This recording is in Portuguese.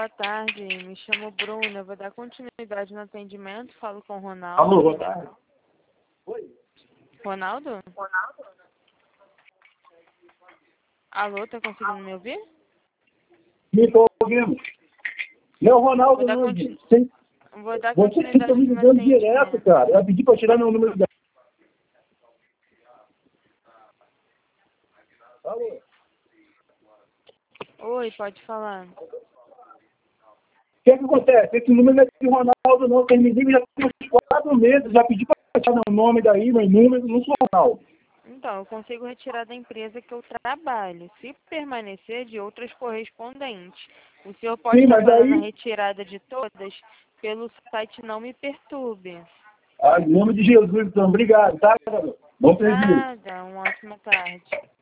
boa tarde. Me chamo Bruna. Eu vou dar continuidade no atendimento. Falo com o Ronaldo. Alô, boa tarde. Oi. Ronaldo? Alô, tá conseguindo me ouvir? Me estou ouvindo. Meu Ronaldo, Vou dar você está continuidade me no ligando atendimento. direto, cara. Eu pedi para tirar meu número da... Alô? Oi, pode falar. O que acontece? Esse número não é de Ronaldo, não. Tem me liga já tem uns 4 meses. Já pedi para tirar meu nome daí, meu número, não sou Ronaldo. Então, eu consigo retirar da empresa que eu trabalho, se permanecer de outras correspondentes. O senhor pode Sim, estar mas fazendo a aí... retirada de todas pelo site Não Me Perturbe. Em nome de Jesus, então. Obrigado, tá, garoto? Bom serviço. Nada, uma ótima tarde.